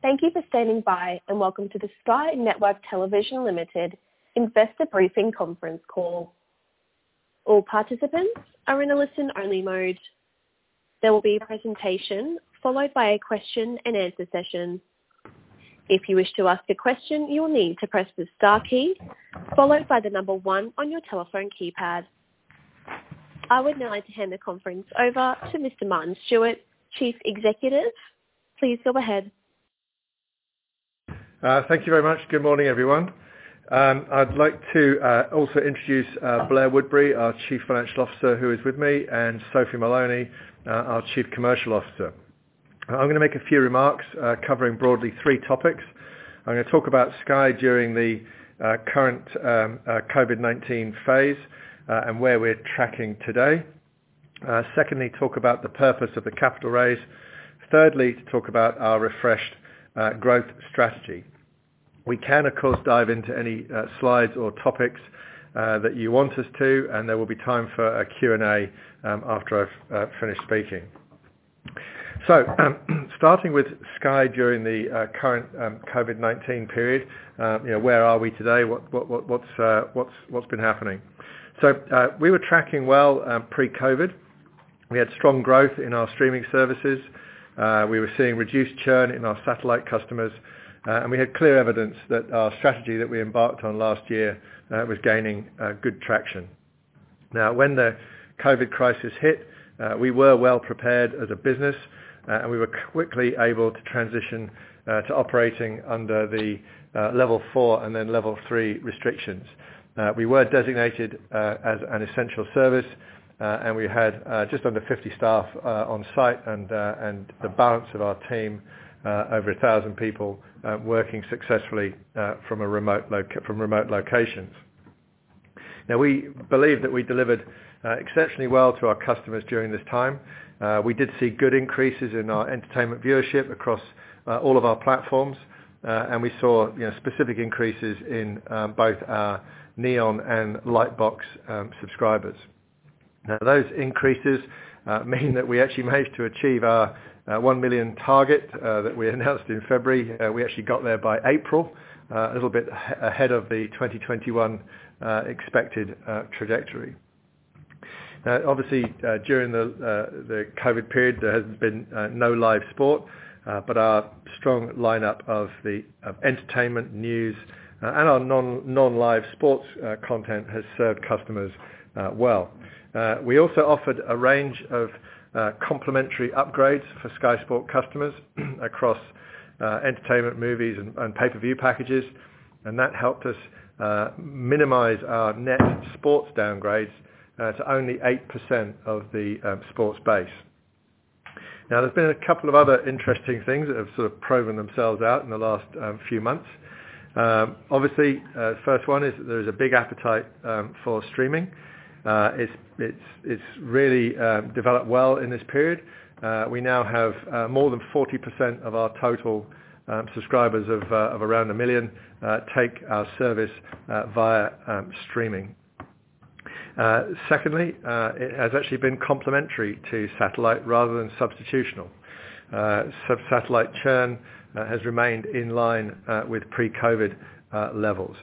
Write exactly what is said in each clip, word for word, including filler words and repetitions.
Thank you for standing by and welcome to the Sky Network Television Limited Investor Briefing Conference Call. All participants are in a listen-only mode. There will be a presentation followed by a question and answer session. If you wish to ask a question, you will need to press the star key followed by the number one on your telephone keypad. I would now like to hand the conference over to Mister Martin Stewart, Chief Executive. Please go ahead. Uh, thank you very much. Good morning, everyone. Um, I'd like to uh, also introduce uh, Blair Woodbury, our Chief Financial Officer, who is with me, and Sophie Maloney, uh, our Chief Commercial Officer. I'm going to make a few remarks uh, covering broadly three topics. I'm going to talk about Sky during the uh, current um, uh, COVID nineteen phase uh, and where we're tracking today. Uh, secondly, talk about the purpose of the capital raise. Thirdly, to talk about our refreshed uh, growth strategy. We can, of course, dive into any uh, slides or topics uh, that you want us to, and there will be time for a Q and A um, after I've uh, finished speaking. So, um, starting with Sky during the uh, current um, COVID nineteen period, uh, you know, where are we today? What, what, what, what's, uh, what's, what's been happening? So, uh, we were tracking well um, pre-COVID. We had strong growth in our streaming services. Uh, we were seeing reduced churn in our satellite customers. Uh, and we had clear evidence that our strategy that we embarked on last year uh, was gaining uh, good traction. Now, when the COVID crisis hit, uh, we were well prepared as a business, uh, and we were quickly able to transition uh, to operating under the uh, level four and then level three restrictions. Uh, we were designated uh, as an essential service, uh, and we had uh, just under fifty staff uh, on site, and uh, and the balance of our team, uh, over a thousand people, Uh, working successfully uh, from a remote loca- from remote locations. Now, we believe that we delivered uh, exceptionally well to our customers during this time. Uh, we did see good increases in our entertainment viewership across uh, all of our platforms, uh, and we saw you know, specific increases in um, both our Neon and Lightbox um, subscribers. Now, those increases uh, mean that we actually managed to achieve our Uh, one million target uh, that we announced in February. Uh, we actually got there by April, uh, a little bit ha- ahead of the twenty twenty-one uh, expected uh, trajectory. Now, obviously, uh, during the, uh, the COVID period, there has been uh, no live sport, uh, but our strong lineup of the of entertainment, news, uh, and our non, non-live sports uh, content has served customers uh, well. Uh, we also offered a range of Uh, complimentary upgrades for Sky Sport customers across uh, entertainment, movies and, and pay-per-view packages, and that helped us uh, minimize our net sports downgrades uh, to only eight percent of the um, sports base. Now, there's been a couple of other interesting things that have sort of proven themselves out in the last um, few months. Um, obviously, uh, the first one is that there is a big appetite um, for streaming. Uh, it's, it's, it's really um, developed well in this period. Uh, we now have uh, more than forty percent of our total um, subscribers of, uh, of around a million uh, take our service uh, via um, streaming. Uh, secondly, uh, it has actually been complementary to satellite rather than substitutional. Uh, sub-satellite churn uh, has remained in line uh, with pre-COVID uh, levels.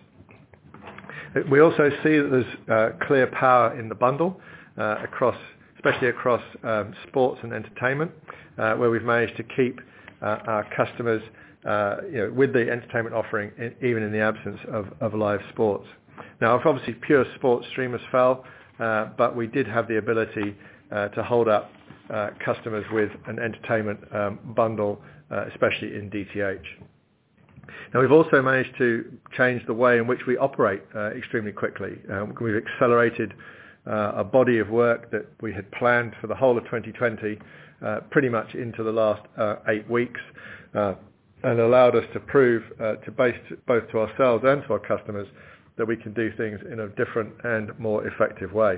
We also see that there's uh, clear power in the bundle, uh, across, especially across um, sports and entertainment, uh, where we've managed to keep uh, our customers uh, you know, with the entertainment offering, in, even in the absence of, of live sports. Now, obviously, pure sports streamers fell, uh, but we did have the ability uh, to hold up uh, customers with an entertainment um, bundle, uh, especially in D T H. Now, we've also managed to change the way in which we operate uh, extremely quickly. Um, we've accelerated uh, a body of work that we had planned for the whole of twenty twenty uh, pretty much into the last uh, eight weeks uh, and allowed us to prove uh, to both, both to ourselves and to our customers that we can do things in a different and more effective way.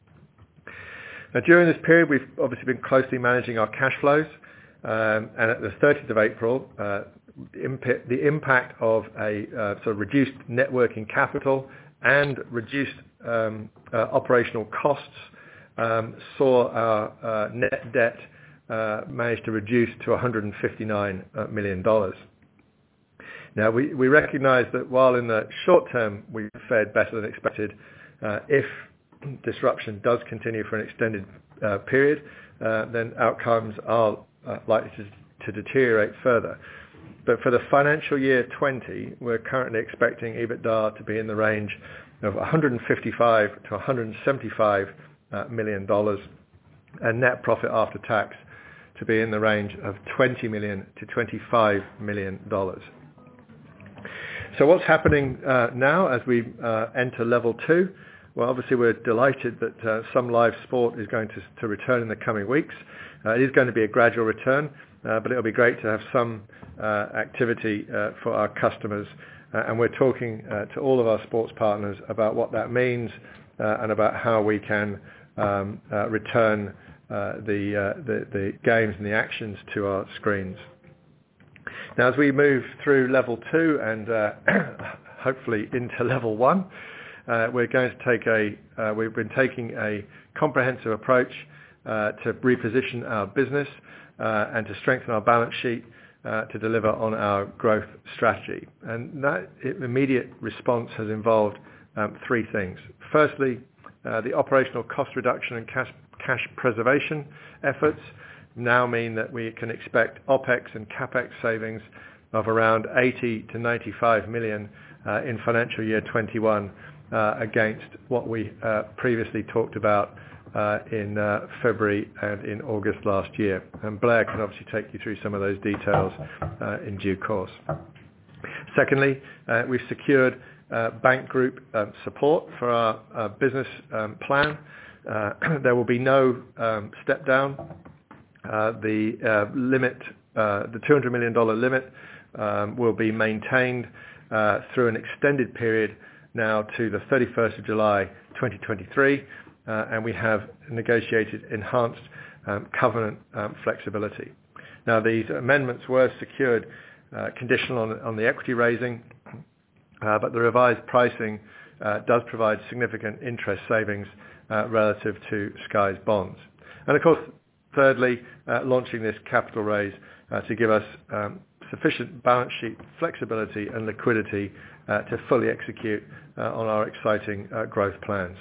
Now, during this period, we've obviously been closely managing our cash flows, um, and at the thirtieth of April, uh, the impact of a uh, sort of reduced net working capital and reduced um, uh, operational costs um, saw our uh, net debt uh, manage to reduce to one hundred fifty-nine million dollars. Now, we, we recognize that while in the short term we've fared better than expected, uh, if disruption does continue for an extended uh, period, uh, then outcomes are uh, likely to, to deteriorate further. But for the financial year twenty, we're currently expecting EBITDA to be in the range of one hundred fifty-five to one hundred seventy-five uh, million dollars, and net profit after tax to be in the range of twenty million to twenty-five million dollars. So what's happening uh, now as we uh, enter level two? Well, obviously we're delighted that uh, some live sport is going to, to return in the coming weeks. Uh, it is going to be a gradual return, uh, but it'll be great to have some uh, activity uh, for our customers. Uh, and we're talking uh, to all of our sports partners about what that means uh, and about how we can um, uh, return uh, the, uh, the, the games and the actions to our screens. Now, as we move through level two and uh, hopefully into level one, uh, we're going to take a, uh, we've been taking a comprehensive approach uh, to reposition our business uh, and to strengthen our balance sheet uh, to deliver on our growth strategy. And that immediate response has involved um, three things. Firstly, uh, the operational cost reduction and cash, cash preservation efforts now mean that we can expect OPEX and CAPEX savings of around eighty to ninety-five million uh, in financial year twenty-one uh, against what we uh, previously talked about uh, in uh, February and in August last year. And Blair can obviously take you through some of those details uh, in due course. Secondly, uh, we've secured uh, bank group um, support for our uh, business um, plan. Uh, there will be no um, step down. Uh, the uh, limit, uh, the two hundred million dollars limit um, will be maintained uh, through an extended period now to the thirty-first of July twenty twenty-three, uh, and we have negotiated enhanced um, covenant um, flexibility. Now, these amendments were secured uh, conditional on, on the equity raising, uh, but the revised pricing uh, does provide significant interest savings uh, relative to Sky's bonds. And of course, thirdly, uh, launching this capital raise uh, to give us um, sufficient balance sheet flexibility and liquidity uh, to fully execute uh, on our exciting uh, growth plans.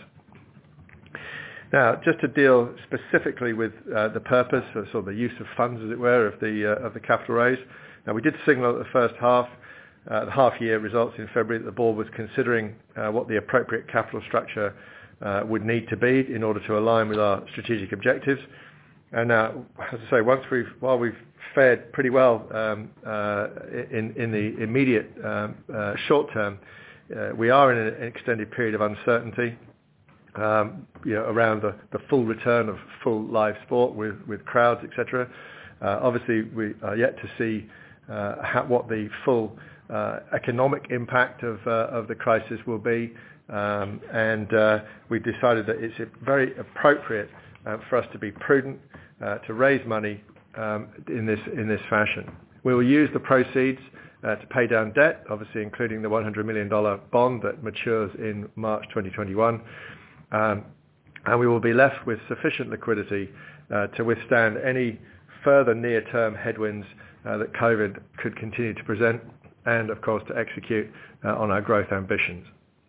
Now, just to deal specifically with uh, the purpose, or sort of the use of funds, as it were, of the uh, of the capital raise. Now, we did signal at the first half, uh, the half-year results in February, that the board was considering uh, what the appropriate capital structure uh, would need to be in order to align with our strategic objectives. And now, as I say, once we've, while we've fared pretty well um, uh, in, in the immediate um, uh, short term, uh, we are in an extended period of uncertainty, um, you know, around the, the full return of full live sport with, with crowds, et cetera. Uh, obviously, we are yet to see uh, how, what the full uh, economic impact of, uh, of the crisis will be, um, and uh, we've decided that it's very appropriate uh, for us to be prudent, Uh, to raise money um, in this in this fashion. We will use the proceeds uh, to pay down debt, obviously including the one hundred million dollars bond that matures in March twenty twenty-one, um, and we will be left with sufficient liquidity uh, to withstand any further near-term headwinds uh, that COVID could continue to present, and of course to execute uh, on our growth ambitions.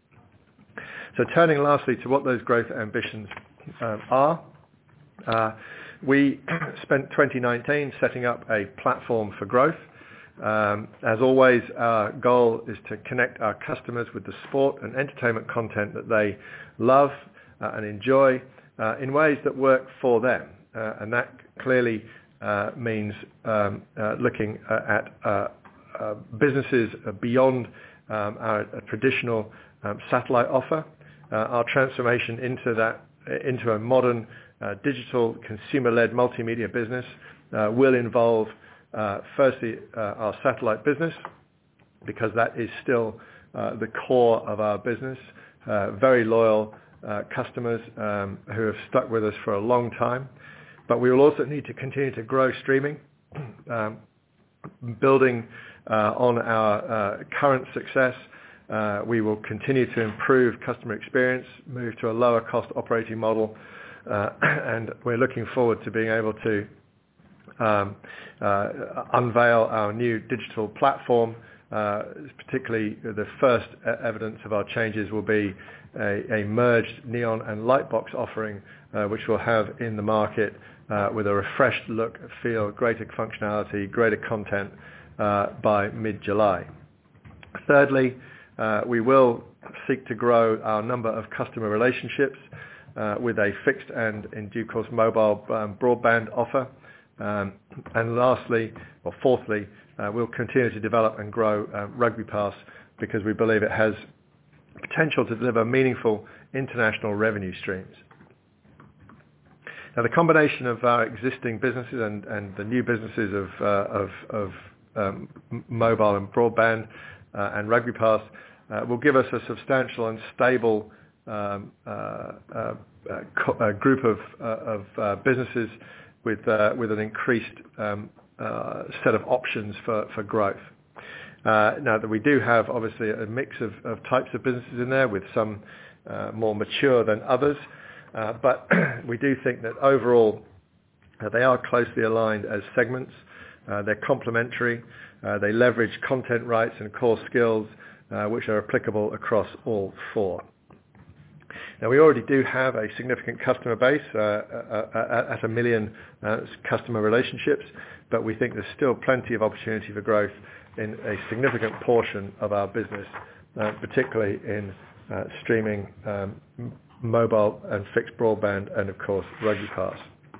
So turning lastly to what those growth ambitions um, are. Uh, We spent twenty nineteen setting up a platform for growth. Um, as always, our goal is to connect our customers with the sport and entertainment content that they love uh, and enjoy uh, in ways that work for them. Uh, and that clearly uh, means um, uh, looking uh, at uh, uh, businesses beyond um, our uh, traditional um, satellite offer. Uh, our transformation into that, into a modern Uh, digital consumer-led multimedia business uh, will involve uh, firstly uh, our satellite business, because that is still uh, the core of our business. Uh, very loyal uh, customers um, who have stuck with us for a long time. But we will also need to continue to grow streaming, um, building uh, on our uh, current success. Uh, we will continue to improve customer experience, move to a lower cost operating model. Uh, and we're looking forward to being able to um, uh, unveil our new digital platform Uh, particularly the first evidence of our changes will be a, a merged Neon and Lightbox offering, uh, which we'll have in the market uh, with a refreshed look, feel, greater functionality, greater content uh, by mid-July. Thirdly, uh, we will seek to grow our number of customer relationships uh, with a fixed and, in due course, mobile um, broadband offer. Um, and lastly, or fourthly, uh, we'll continue to develop and grow uh, RugbyPass because we believe it has potential to deliver meaningful international revenue streams. Now, the combination of our existing businesses and, and the new businesses of, uh, of, of um, mobile and broadband uh, and RugbyPass uh, will give us a substantial and stable um, uh, uh, uh, group of, uh, of uh, businesses with uh, with an increased um, uh, set of options for, for growth. Uh, now that we do have obviously a mix of, of types of businesses in there with some uh, more mature than others, uh, but we do think that overall uh, they are closely aligned as segments. Uh, they're complementary. Uh, they leverage content rights and core skills uh, which are applicable across all four. Now, we already do have a significant customer base uh, uh, at a million uh, customer relationships, but we think there's still plenty of opportunity for growth in a significant portion of our business, uh, particularly in uh, streaming, um, mobile and fixed broadband, and of course, RugbyPass.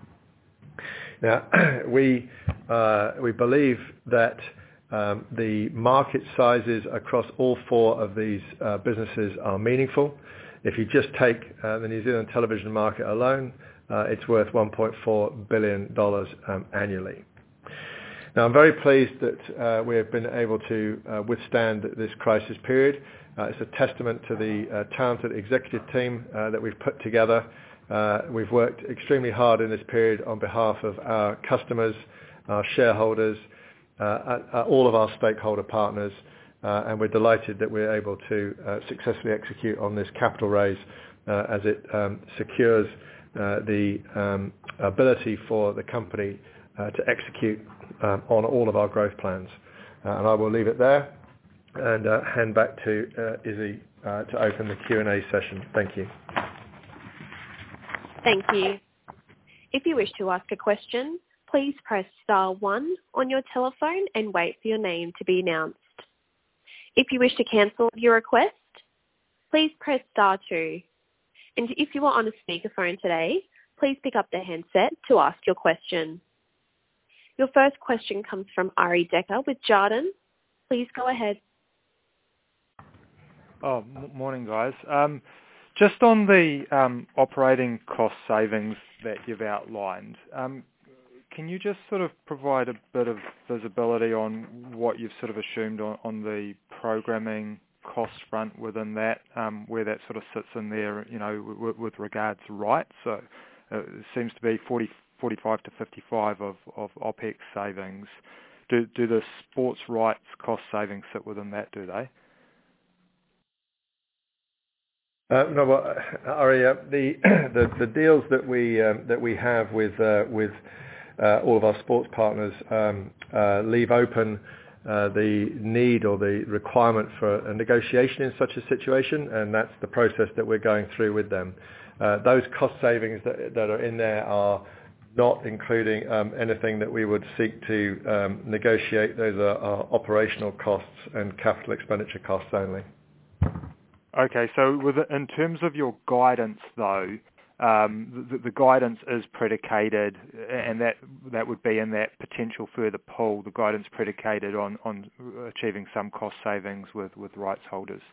Now, we uh, we believe that um, the market sizes across all four of these uh, businesses are meaningful. If you just take uh, the New Zealand television market alone, uh, it's worth one point four billion dollars um, annually. Now, I'm very pleased that uh, we have been able to uh, withstand this crisis period. Uh, it's a testament to the uh, talented executive team uh, that we've put together. Uh, we've worked extremely hard in this period on behalf of our customers, our shareholders, uh, uh, all of our stakeholder partners. Uh, and we're delighted that we're able to uh, successfully execute on this capital raise uh, as it um, secures uh, the um, ability for the company uh, to execute um, on all of our growth plans. Uh, and I will leave it there and uh, hand back to uh, Izzy uh, to open the Q and A session. Thank you. Thank you. If you wish to ask a question, please press star one on your telephone and wait for your name to be announced. If you wish to cancel your request, please press star two. And if you are on a speakerphone today, please pick up the handset to ask your question. Your first question comes from Ari Decker with Jarden. Please go ahead. Oh, m- morning, guys. Um, just on the um, operating cost savings that you've outlined, um, can you just sort of provide a bit of visibility on what you've sort of assumed on, on the programming cost front within that, um, where that sort of sits in there, you know, with, with regards to rights? So uh, it seems to be forty, forty-five to fifty-five of, of OPEX savings. Do, do the sports rights cost savings sit within that, do they? Uh, no, well, Ari, uh, the, the the deals that we um, that we have with uh, with uh, all of our sports partners um, uh, leave open uh, the need or the requirement for a negotiation in such a situation, and that's the process that we're going through with them. Uh, those cost savings that that are in there are not including um, anything that we would seek to um, negotiate. Those are, are operational costs and capital expenditure costs only. Okay, so with, in terms of your guidance, though, um, the, the guidance is predicated, and that that would be in that potential further pull, the guidance predicated on, on achieving some cost savings with, with rights holders.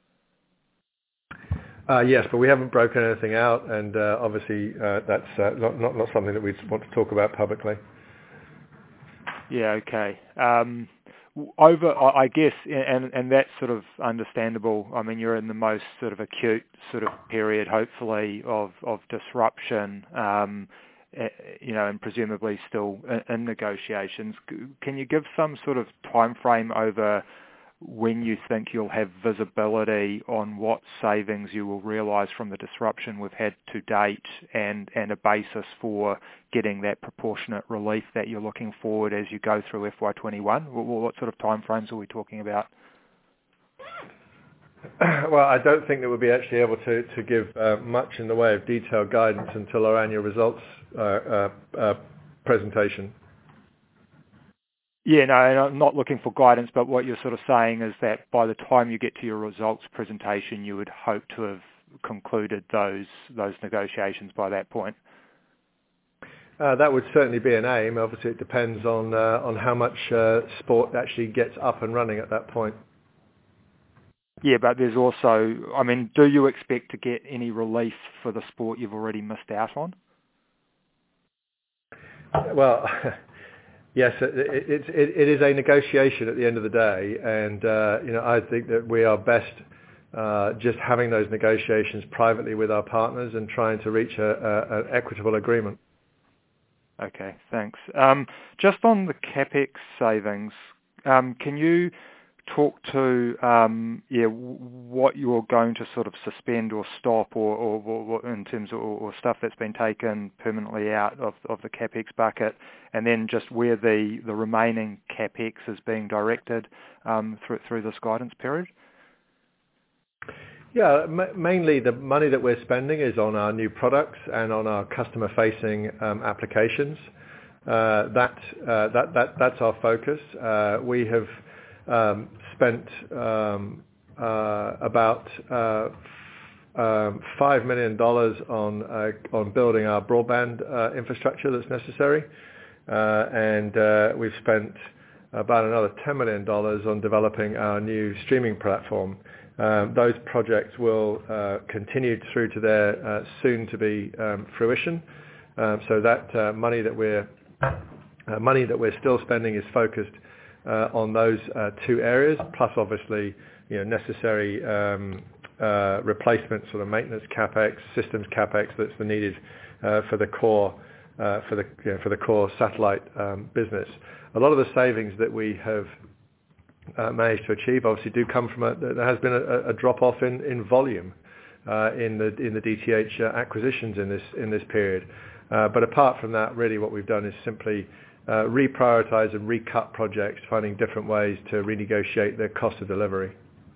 Uh, yes, but we haven't broken anything out, and uh, obviously uh, that's uh, not, not not something that we want to talk about publicly. Yeah, okay. Um, over, I guess, and and that's sort of understandable. I mean, you're in the most sort of acute sort of period, hopefully, of of disruption, um, you know, and presumably still in, in negotiations. Can you give some sort of time frame over when you think you'll have visibility on what savings you will realise from the disruption we've had to date, and, and a basis for getting that proportionate relief that you're looking forward as you go through F Y twenty-one? What, what sort of timeframes are we talking about? Well, I don't think that we'll be actually able to, to give uh, much in the way of detailed guidance until our annual results uh, uh, uh, presentation. Yeah, no, and I'm not looking for guidance, but what you're sort of saying is that by the time you get to your results presentation, you would hope to have concluded those those negotiations by that point. Uh, that would certainly be an aim. Obviously, it depends on uh, on how much uh, sport actually gets up and running at that point. Yeah, but there's also, I mean, do you expect to get any relief for the sport you've already missed out on? Well, yes, it, it, it, it is a negotiation at the end of the day, and uh, you know, I think that we are best uh, just having those negotiations privately with our partners and trying to reach a, a, an equitable agreement. Okay, thanks. Um, just on the CapEx savings, um, can you talk to um, yeah what you're going to sort of suspend or stop, or, or, or in terms of or stuff that's been taken permanently out of, of the CapEx bucket, and then just where the, the remaining CapEx is being directed um, through through this guidance period? Yeah, m- mainly the money that we're spending is on our new products and on our customer-facing um, applications. Uh, that uh, that that that's our focus. Uh, we have Um, spent um, uh, about uh, um, five million dollars on uh, on building our broadband uh, infrastructure that's necessary, uh, and uh, we've spent about another ten million dollars on developing our new streaming platform. Um, those projects will uh, continue through to their uh, soon-to-be um, fruition. Um, so that uh, money that we're uh, money that we're still spending is focused Uh, on those uh, two areas, plus obviously, you know, necessary um, uh, replacement sort of maintenance capex, systems capex that's needed uh, for the core uh, for the you know, for the core satellite um, business. A lot of the savings that we have uh, managed to achieve obviously do come from a, there has been a, a drop off in in volume uh, in the in the D T H uh, acquisitions in this in this period. Uh, but apart from that, really, what we've done is simply Uh, reprioritize and recut projects, finding different ways to renegotiate their cost of delivery.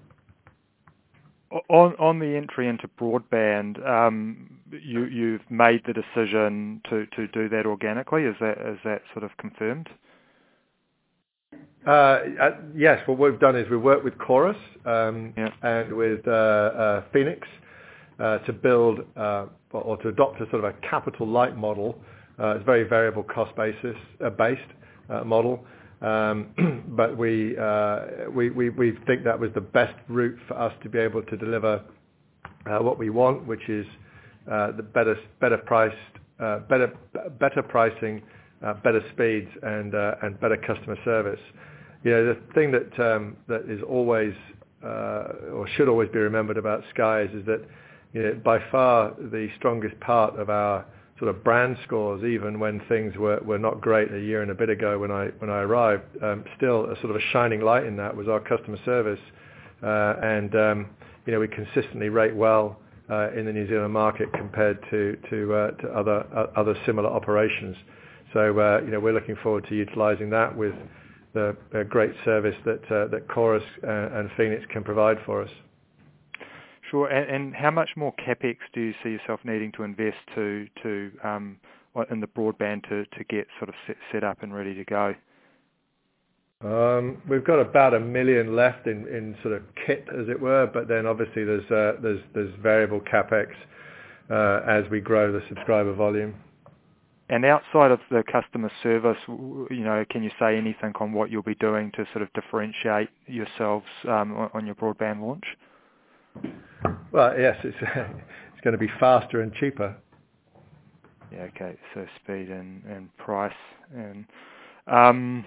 On, on the entry into broadband, um, you, you've made the decision to, to do that organically. Is that is that sort of confirmed? Uh, uh, yes, what we've done is we've worked with Chorus um, yeah. and with uh, uh, Phoenix uh, to build uh, or to adopt a sort of a capital light model. Uh, it's a very variable cost basis uh, based uh, model, um, but we, uh, we we we think that was the best route for us to be able to deliver uh, what we want, which is uh, the better better priced, uh, better better pricing, uh, better speeds, and uh, and better customer service. You know, the thing that um, that is always uh, or should always be remembered about Sky is, is that, you know, by far the strongest part of our sort of brand scores, even when things were, were not great a year and a bit ago when I when I arrived, um, still a sort of a shining light in that was our customer service, uh, and um, you know, we consistently rate well uh, in the New Zealand market compared to to, uh, to other uh, other similar operations. So uh, you know, we're looking forward to utilising that with the uh, great service that uh, that Chorus uh, and Phoenix can provide for us. Sure. And, and how much more CapEx do you see yourself needing to invest to to um, in the broadband to, to get sort of set, set up and ready to go? Um, we've got about a million left in, in sort of kit, as it were, but then obviously there's uh, there's there's variable CapEx uh, as we grow the subscriber volume. And outside of the customer service, you know, can you say anything on what you'll be doing to sort of differentiate yourselves um, on, on your broadband launch? Well, yes, it's it's going to be faster and cheaper. Yeah, okay. So speed and, and price, and um,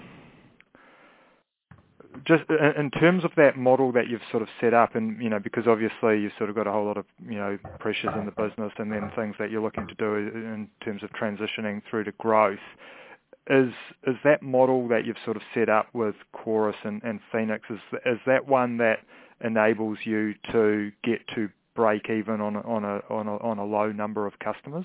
just in terms of that model that you've sort of set up, and you know, because obviously you've sort of got a whole lot of, you know, pressures in the business, and then things that you're looking to do in terms of transitioning through to growth. is is that model that you've sort of set up with Chorus and, and Phoenix, is is that one that enables you to get to break even on a, on a on a on a low number of customers?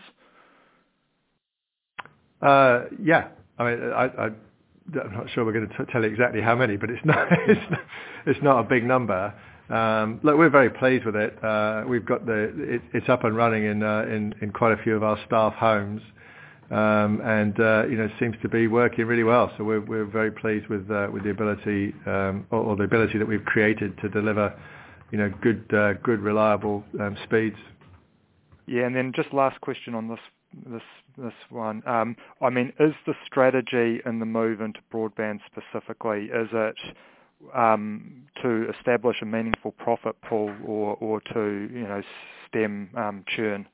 Uh, yeah, I mean, I, I, I'm not sure we're going to t- tell you exactly how many, but it's not it's not, it's not a big number. Um, look, we're very pleased with it. Uh, we've got the it, it's up and running in, uh, in in quite a few of our staff homes, um, and uh, you know seems to be working really well. So we're we're very pleased with uh, with the ability um, or, or the ability that we've created to deliver, you know, good uh, good reliable um, speeds. Yeah, and then just last question on this this this one. Um, I mean, is the strategy in the move into broadband specifically, is it um, to establish a meaningful profit pool, or, or to you know stem um, churn,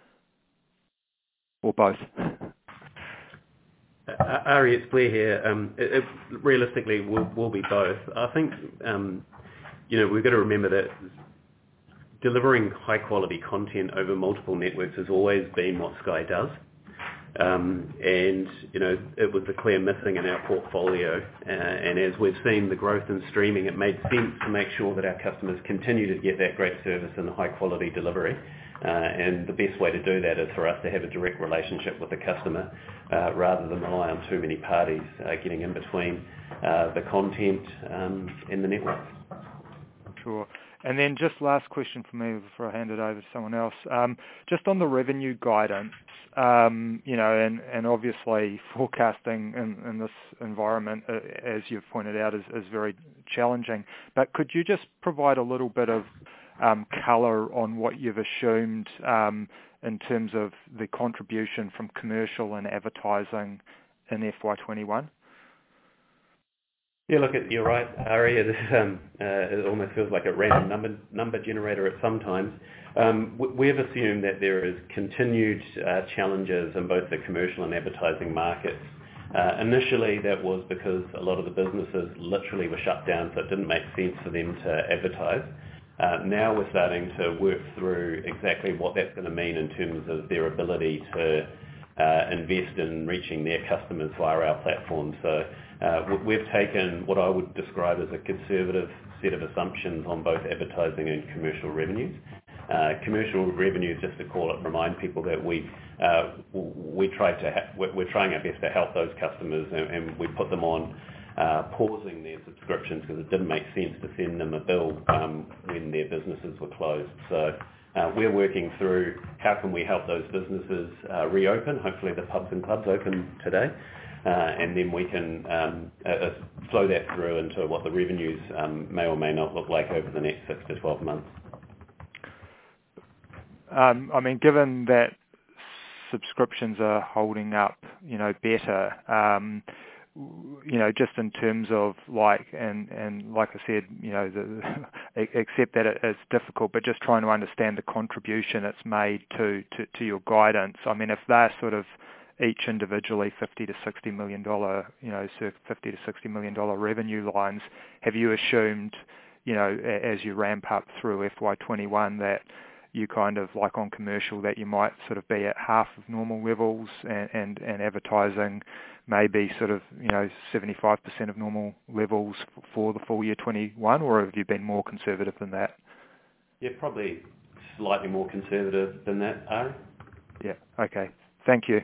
or both? Uh, Ari, it's Blair here. Um, it, it realistically will will be both. I think um, you know we've got to remember that delivering high quality content over multiple networks has always been what Sky does. Um, and, you know, it was the clear missing in our portfolio. Uh, and as we've seen the growth in streaming, it made sense to make sure that our customers continue to get that great service and high quality delivery. Uh, and the best way to do that is for us to have a direct relationship with the customer uh, rather than rely on too many parties uh, getting in between uh, the content um, and the network. Sure. And then just last question for me before I hand it over to someone else. Um, just on the revenue guidance, um, you know, and, and obviously forecasting in, in this environment, uh, as you've pointed out, is, is very challenging. But could you just provide a little bit of um, colour on what you've assumed um, in terms of the contribution from commercial and advertising in F Y twenty-one? Yeah, look, you're right, Ari. It, is, um, uh, it almost feels like a random number number generator at some times. Um, we've assumed that there is continued uh, challenges in both the commercial and advertising markets. Uh, initially, that was because a lot of the businesses literally were shut down, so it didn't make sense for them to advertise. Uh, now we're starting to work through exactly what that's going to mean in terms of their ability to uh, invest in reaching their customers via our platform. So uh, we've taken what I would describe as a conservative set of assumptions on both advertising and commercial revenues. Uh, commercial revenues, just to call it, remind people that we uh, we try to ha- we're, we're trying our best to help those customers, and, and we put them on uh, pausing their subscriptions because it didn't make sense to send them a bill um, when their businesses were closed. So uh, we're working through how can we help those businesses uh, reopen. Hopefully the pubs and clubs open today, uh, and then we can um, uh, flow that through into what the revenues um, may or may not look like over the next six to twelve months. Um, I mean, given that subscriptions are holding up, you know, better, um, you know, just in terms of like, and, and like I said, you know, the, accept that it's difficult, but just trying to understand the contribution it's made to, to, to your guidance. I mean, if they're sort of each individually fifty to sixty million dollars, you know, circa fifty to sixty million dollars revenue lines, have you assumed, you know, as you ramp up through F Y twenty-one that you kind of like on commercial that you might sort of be at half of normal levels, and, and, and advertising maybe sort of, you know, seventy-five percent of normal levels for the full year twenty-one, or have you been more conservative than that? Yeah, probably slightly more conservative than that, Ari. Yeah, okay. Thank you.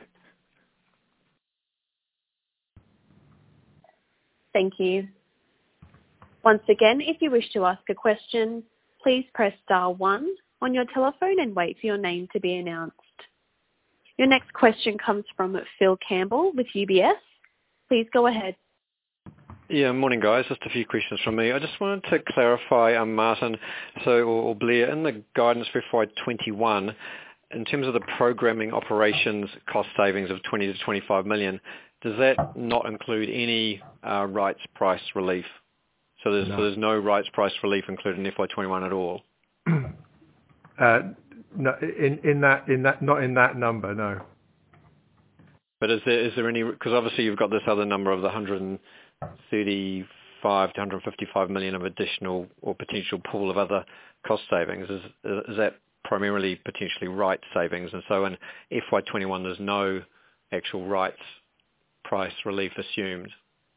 Thank you. Once again, if you wish to ask a question, please press star one on your telephone and wait for your name to be announced. Your next question comes from Phil Campbell with U B S. Please go ahead. Yeah, morning guys. Just a few questions from me. I just wanted to clarify, um, Martin, so or, or Blair, in the guidance for F Y twenty-one, in terms of the programming operations cost savings of twenty to twenty-five million, does that not include any uh, rights price relief? So there's, no. so there's no rights price relief included in F Y twenty-one at all? Uh, no, in, in that, in that, not in that number, no. But is there, is there any, because obviously you've got this other number of the one hundred thirty-five to one hundred fifty-five million of additional or potential pool of other cost savings. Is, is that primarily potentially rights savings? And so in F Y twenty-one, there's no actual rights price relief assumed?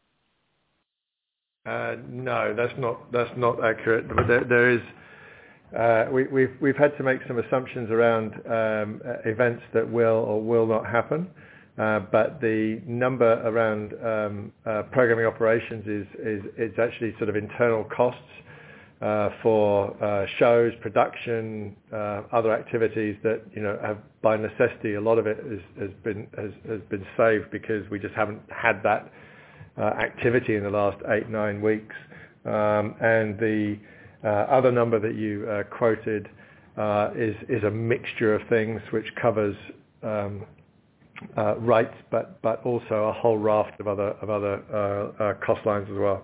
Uh, no, that's not that's not accurate. But there, there is uh, we, we've we've had to make some assumptions around um, events that will or will not happen. Uh, but the number around um, uh, programming operations is is it's actually sort of internal costs uh, for uh, shows, production, uh, other activities that you know have by necessity a lot of it is, has been has, has been saved because we just haven't had that uh, activity in the last eight nine weeks. Um, and the uh, other number that you uh, quoted uh, is is a mixture of things which covers um, Uh, rights, but but also a whole raft of other of other uh, uh, cost lines as well.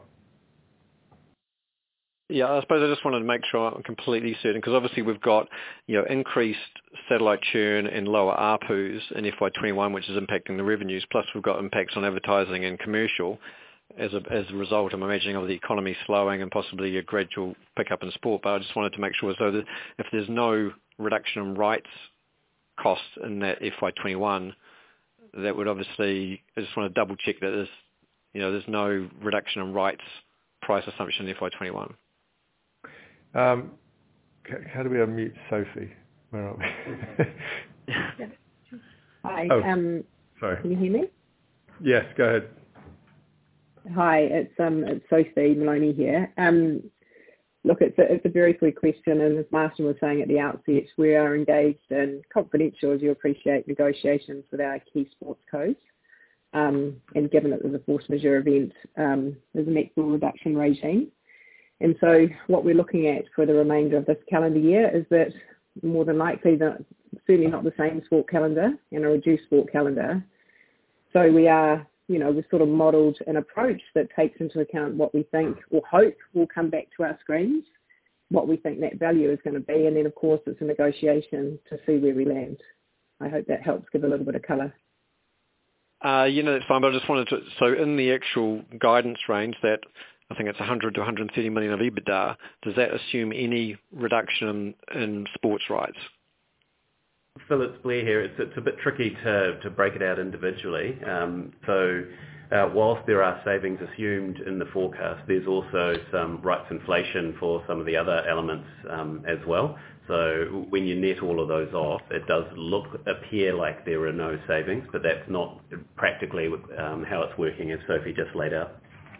Yeah, I suppose I just wanted to make sure I'm completely certain because obviously we've got you know increased satellite churn and lower A R P Us in F Y twenty-one, which is impacting the revenues. Plus we've got impacts on advertising and commercial as a as a result. I'm imagining of the economy slowing and possibly a gradual pickup in sport. But I just wanted to make sure so that if there's no reduction in rights costs in that F Y twenty-one. That would obviously, I just want to double check that there's, you know, there's no reduction in rights price assumption in F Y twenty-one. Um, how do we unmute Sophie? Where are we? Hi. Oh, um, sorry. Can you hear me? Yes, go ahead. Hi, it's um, it's Sophie Maloney here. Um, Look, it's a, it's a very clear question, and as Martin was saying at the outset, we are engaged in confidential, as you appreciate, negotiations with our key sports codes. Um, and given that there's a force majeure event, um, there's a maximum reduction regime. And so what we're looking at for the remainder of this calendar year is that more than likely, that certainly not the same sport calendar and a reduced sport calendar. So we are you know, we've sort of modelled an approach that takes into account what we think or hope will come back to our screens, what we think that value is going to be, and then, of course, it's a negotiation to see where we land. I hope that helps give a little bit of colour. Uh, you know, that's fine, but I just wanted to, so in the actual guidance range that I think it's one hundred to one hundred thirty million of EBITDA, does that assume any reduction in, in sports rights? Phil, it's Blair here. It's, it's a bit tricky to, to break it out individually. Um, so uh, whilst there are savings assumed in the forecast, there's also some rights inflation for some of the other elements um, as well. So when you net all of those off, it does look, appear like there are no savings, but that's not practically um, how it's working, as Sophie just laid out.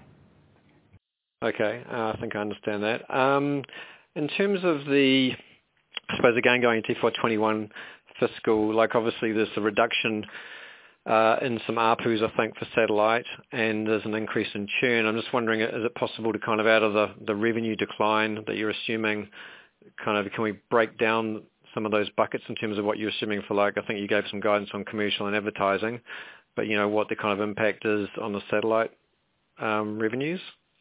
Okay, uh, I think I understand that. Um, in terms of the, I suppose again going into F Y twenty-one fiscal, like obviously there's a reduction uh, in some A R P Us, I think, for satellite, and there's an increase in churn. I'm just wondering, is it possible to kind of out of the, the revenue decline that you're assuming, kind of can we break down some of those buckets in terms of what you're assuming for, like, I think you gave some guidance on commercial and advertising, but you know what the kind of impact is on the satellite um, revenues?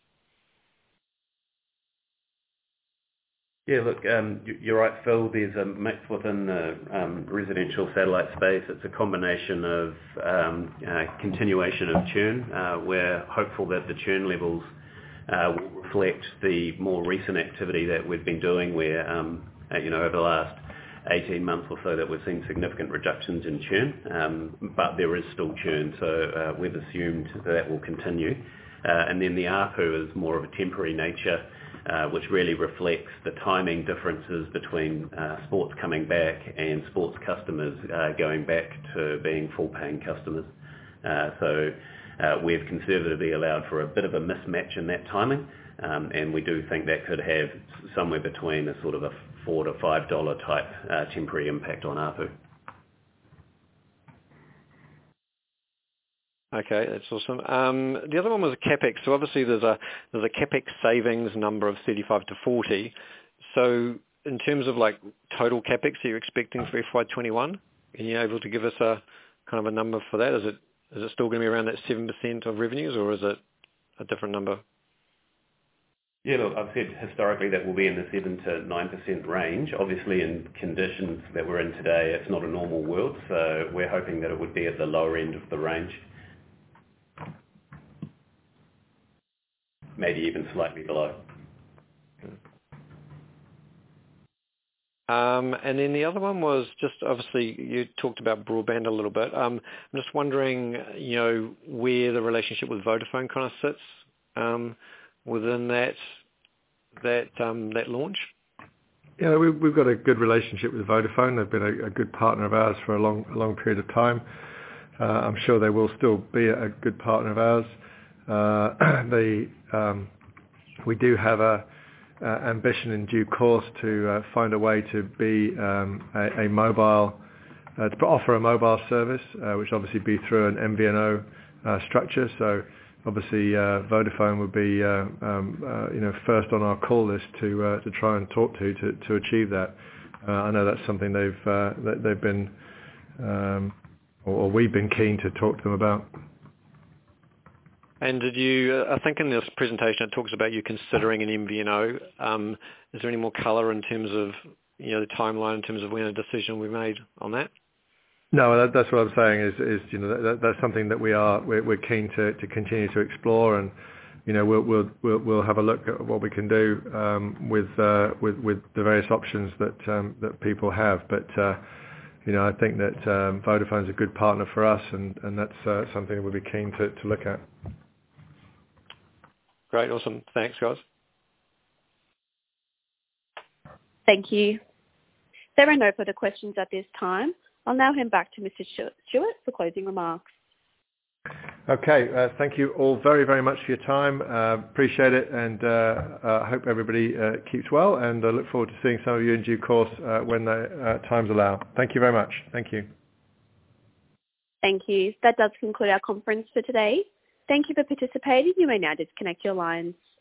Yeah, look, um, you're right, Phil. There's a mix within the um, residential satellite space. It's a combination of um, uh, continuation of churn. Uh, we're hopeful that the churn levels uh, will reflect the more recent activity that we've been doing where, um, uh, you know, over the last eighteen months or so that we've seen significant reductions in churn, um, but there is still churn, so uh, we've assumed that, that will continue. Uh, and then the A R P U is more of a temporary nature, Uh, which really reflects the timing differences between uh, sports coming back and sports customers uh, going back to being full-paying customers. Uh, so uh, we've conservatively allowed for a bit of a mismatch in that timing, um, and we do think that could have somewhere between a sort of a four to five dollar type uh, temporary impact on A R P U. Okay, that's awesome. Um, the other one was a CapEx. So obviously there's a there's a CapEx savings number of thirty-five to forty. So in terms of like total CapEx that you're expecting for F Y twenty-one, are you able to give us a kind of a number for that? Is it is it still going to be around that seven percent of revenues, or is it a different number? Yeah, look, I've said historically that will be in the seven to nine percent range. Obviously, in conditions that we're in today, it's not a normal world, so we're hoping that it would be at the lower end of the range. Maybe even slightly below. Um, and then the other one was just obviously you talked about broadband a little bit. Um, I'm just wondering, you know, where the relationship with Vodafone kind of sits um, within that that um, that launch. Yeah, we, we've got a good relationship with Vodafone. They've been a, a good partner of ours for a long, a long period of time. Uh, I'm sure they will still be a, a good partner of ours. Uh, the um, we do have a uh, ambition in due course to uh, find a way to be um, a, a mobile, uh, to offer a mobile service, uh, which obviously be through an M V N O uh, structure. So obviously uh, Vodafone would be uh, um, uh, you know first on our call list to uh, to try and talk to to, to achieve that. Uh, I know that's something they've uh, that they've been um, or, or we've been keen to talk to them about. And did you, I think in this presentation it talks about you considering an M V N O. Um, is there any more colour in terms of, you know, the timeline in terms of when a decision will be made on that? No, that, that's what I'm saying is, is you know, that, that's something that we are, we're, we're keen to, to continue to explore, and, you know, we'll, we'll, we'll, we'll have a look at what we can do um, with, uh, with, with the various options that, um, that people have. But, uh, you know, I think that um, Vodafone's a good partner for us, and, and that's uh, something that we'll be keen to, to look at. Great, awesome. Thanks, guys. Thank you. There are no further questions at this time. I'll now hand back to Mister Stewart for closing remarks. Okay, uh, thank you all very, very much for your time. Uh, appreciate it, and I uh, uh, hope everybody uh, keeps well, and I look forward to seeing some of you in due course uh, when the uh, times allow. Thank you very much. Thank you. Thank you. That does conclude our conference for today. Thank you for participating. You may now disconnect your lines.